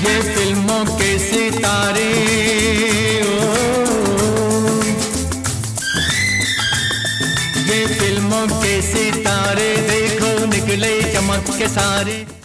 ये फिल्मों के सितारे, ये फिल्मों के सितारे, देखो निकले चमक के सारे।